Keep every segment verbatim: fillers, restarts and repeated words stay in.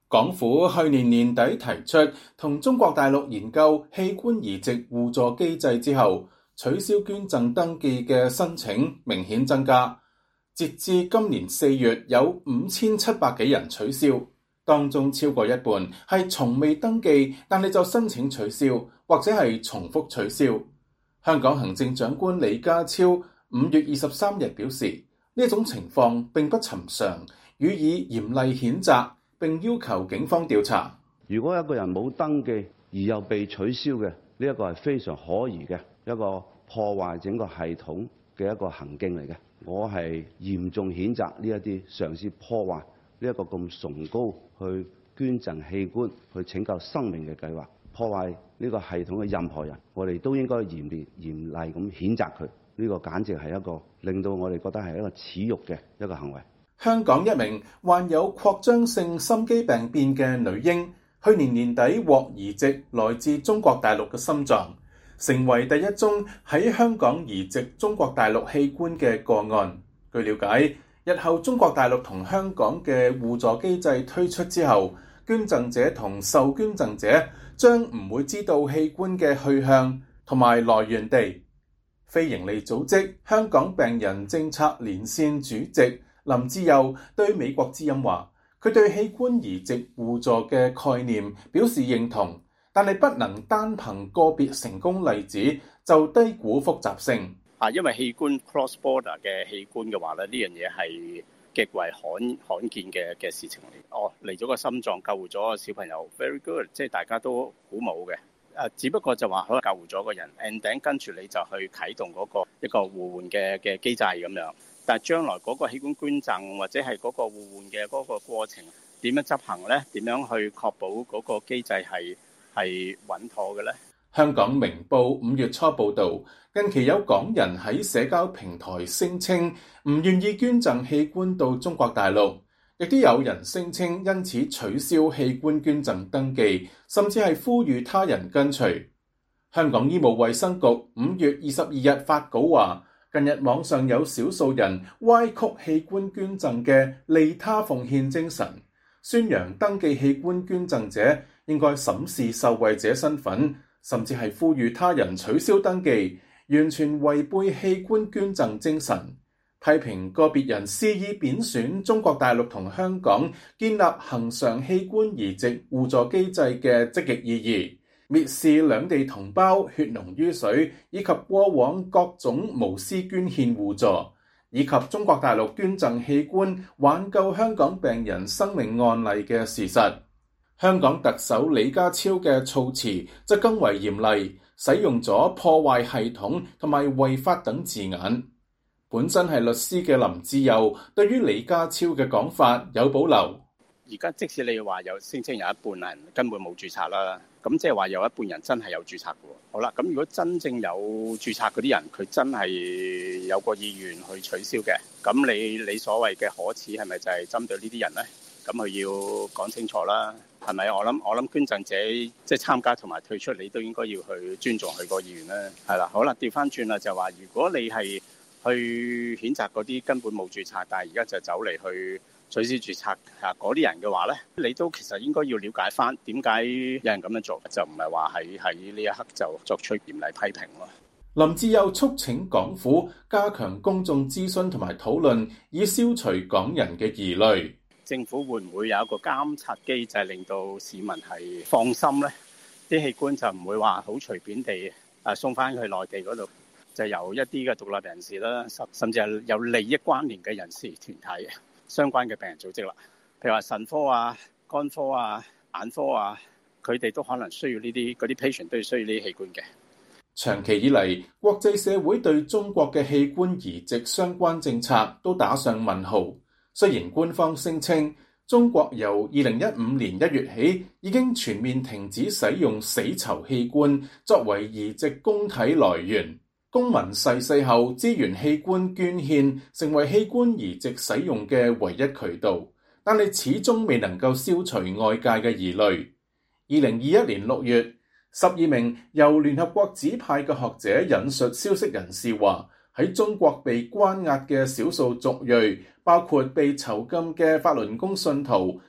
港府去年年底提出同中國大陸研究器官移植互助機制之後，取消捐贈登記嘅申請明顯增加。截至今年四月，有五千七百幾人取消，當中超過一半係從未登記，但係就申請取消或者係重複取消。香港行政長官李家超五月二十三日表示，呢種情況並不尋常，予以嚴厲譴責，並要求警方調查。 如果一個人冇登記而又被取消嘅，呢一個係非常可疑嘅一個破壞整個系統嘅一個行徑嚟嘅。我係嚴重譴責呢一啲嘗試破壞呢一個咁崇高去捐贈器官去拯救生命嘅計劃，破壞呢個系統嘅任何人，我哋都應該嚴厲嚴厲咁譴責佢。呢個簡直係一個令到我哋覺得係一個恥辱嘅一個行為。 香港一名患有擴張性心肌病變嘅女嬰，去年年底獲移植來自中國大陸嘅心臟，成為第一宗喺香港移植中國大陸器官嘅個案。據了解，日後中國大陸同香港嘅互助機制推出之後，捐贈者同受捐贈者將唔會知道器官嘅去向同埋來源地。非營利組織香港病人政策連線主席林志釉對美國之音話，佢對器官移植互助嘅概念表示認同，但係不能單憑個別成功例子就低估複雜性。 啊，因為器官 cross border 嘅器官嘅話咧，呢樣嘢係極為罕罕見嘅嘅事情嚟。哦，嚟咗個心臟救活咗個小朋友 ，very good，即係大家都鼓舞嘅。誒，只不過就話可能救活咗個人 and then 跟住你就去啟動嗰個一個互換嘅嘅機制咁樣。但係將來嗰個器官捐贈或者係嗰個互換嘅嗰個過程點樣執行呢？點樣去確保嗰個機制係係穩妥嘅呢？ 香港明報五月初報導，近期有港人喺社交平台聲稱唔願意捐贈器官到中國大陸，亦都有人聲稱因此取消器官捐贈登記，甚至係呼籲他人跟隨。香港醫務衛生局五月二十二日發稿話，近日網上有少數人歪曲器官捐贈嘅利他奉獻精神，宣揚登記器官捐贈者應該審視受惠者身份，甚至係呼籲他人取消登記，完全違背器官捐贈精神。批評個別人肆意貶損中國大陸同香港建立恆常器官移植互助機制嘅積極意義，蔑視兩地同胞血濃於水，以及過往各種無私捐獻互助，以及中國大陸捐贈器官挽救香港病人生命案例嘅事實。香港特首李家超嘅措辭則更為嚴厲，使用咗破壞系統同埋違法等字眼。本身係律師嘅林志釉對於李家超嘅講法有保留。 而家即使你話有聲稱有一半人根本冇註冊啦，咁即係話有一半人真係有註冊嘅。好啦，咁如果真正有註冊嗰啲人，佢真係有個意願去取消嘅，咁你你所謂嘅可恥係咪就係針對呢啲人呢？咁佢要講清楚啦，係咪？我諗我諗捐贈者即係參加同埋退出，你都應該要去尊重佢個意願啦。係啦，好啦，調翻轉啦，就話如果你係去譴責嗰啲根本冇註冊，但係而家就走嚟去取消註冊嚇嗰啲人嘅話咧，你都其實應該要了解翻點解有人咁樣做，就唔係話喺喺呢一刻就作出嚴厲批評咯。 林志釉促請港府加強公眾諮詢同埋討論，以消除港人嘅疑慮。 政府會唔會有一個監察機制，令到市民係放心咧？啲器官就唔會話好隨便地誒送翻去內地嗰度。就由一啲嘅獨立人士啦，甚至係有利益關聯嘅人士團體、相關嘅病人組織啦，譬如話腎科啊、肝科啊、眼科啊，佢哋都可能需要呢啲，嗰啲 patient 都要需要呢啲器官嘅。 長期以嚟，國際社會對中國嘅器官移植相關政策都打上問號。雖然官方聲稱中國由二零一五年一月起已經全面停止使用死囚器官作為移植供體來源。公民逝世後，資源器官捐獻成為器官移植使用嘅唯一渠道，但係始終未能夠消除外界嘅疑慮。二零二一年六月，十二名由聯合國指派嘅學者引述消息人士話，喺中國被關押嘅少數族裔，包括被囚禁嘅法輪功信徒、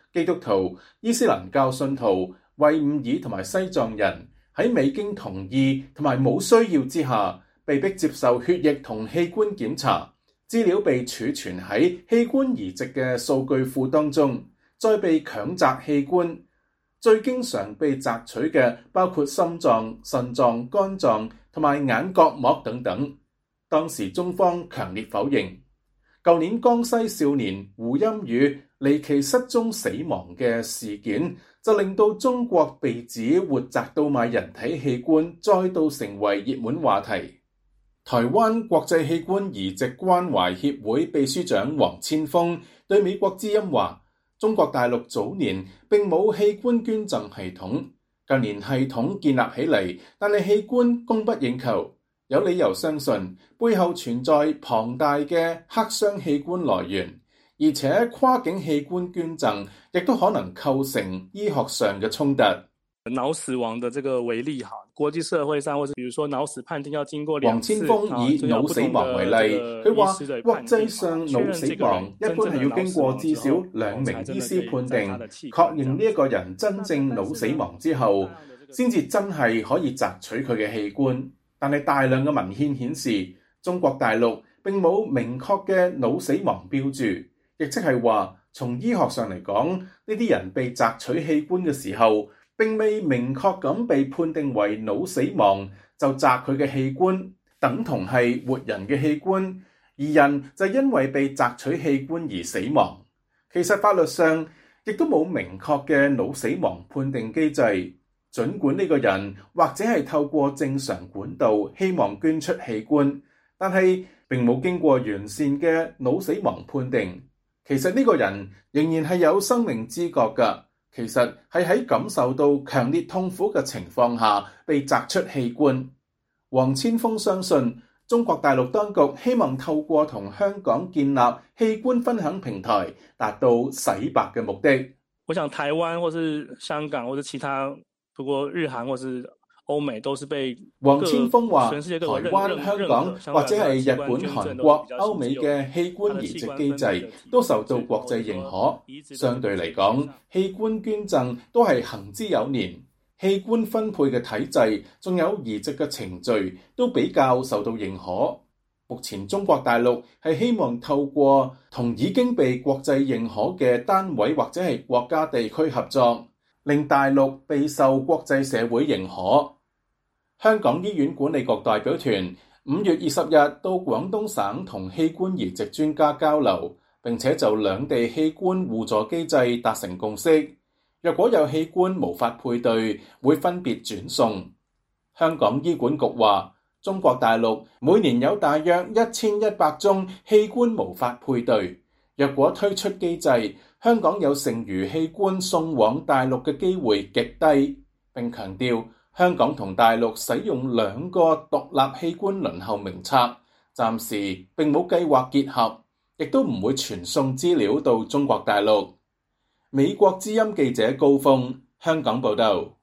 基督徒、伊斯蘭教信徒、維吾爾同埋西藏人喺未經同意同埋冇需要之下，被迫接受血液同器官檢查，資料被儲存喺器官移植嘅數據庫當中，再被強摘器官。最經常被摘取嘅包括心臟、腎臟、肝臟同埋眼角膜等等。當時中方強烈否認。舊年江西少年胡鑫宇離奇失蹤死亡嘅事件，就令到中國被指活摘到賣人體器官再度成為熱門話題。台灣國際器官移植關懷協會秘書長黃千鋒對美國之音話，中國大陸早年並冇器官捐贈系統，近年系統建立起嚟，但係器官供不應求。有理由相信背後存在龐大嘅黑箱器官來源，而且跨境器官捐贈亦都可能構成醫學上嘅衝突。 腦死亡的這個為例哈，國際社會上或者比如說腦死判定要經過兩次。 黃千鋒以腦死亡為例，佢話國際上腦死亡一般係要經過至少兩名醫師判定，確認呢一個人真正腦死亡之後，先至真係可以摘取佢嘅器官。但係大量嘅文獻顯示，中國大陸並冇明確嘅腦死亡標註，亦即係話，從醫學上嚟講，呢啲人被摘取器官嘅時候，並未明確咁被判定為腦死亡，就摘佢嘅器官，等同係活人嘅器官，而人就因為被摘取器官而死亡。其實法律上亦都冇明確嘅腦死亡判定機制。儘管呢個人或者係透過正常管道希望捐出器官，但係並冇經過完善嘅腦死亡判定。其實呢個人仍然係有生命知覺㗎，其實係喺感受到強烈痛苦嘅情況下被摘出器官。黃千鋒相信中國大陸當局希望透過同香港建立器官分享平台，達到洗白嘅目的。 我想台灣或是香港或者其他不過日韓或是歐美都是被黃千鋒話，台灣、香港或者係日本、韓國、歐美嘅器官移植機制都受到國際認可。相對嚟講，器官捐贈都係行之有年，器官分配嘅體制仲有移植嘅程序都比較受到認可。目前中國大陸係希望透過同已經被國際認可嘅單位或者係國家地區合作，令大陸備受國際社會認可。香港醫院管理局代表團五月二十日到廣東省同器官移植專家交流，並且就兩地器官互助機制達成共識。若果有器官無法配對，會分別轉送。香港醫管局話，中國大陸每年有大約一千一百宗器官無法配對，若果推出機制，香港有剩餘器官送往大陸嘅機會極低，並強調香港同大陸使用兩個獨立器官輪候名冊，暫時並冇計劃結合，亦都唔會傳送資料到中國大陸。美國之音記者高峰，香港報道。